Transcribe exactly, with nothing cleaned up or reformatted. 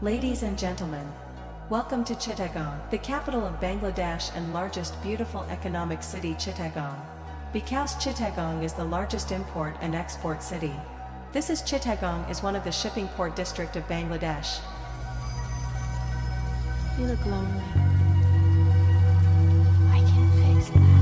Ladies and gentlemen, welcome to Chittagong, the capital of Bangladesh and largest beautiful economic city Chittagong. Because Chittagong is the largest import and export city. This is Chittagong is one of the shipping port district of Bangladesh. You look lonely. I can fix that.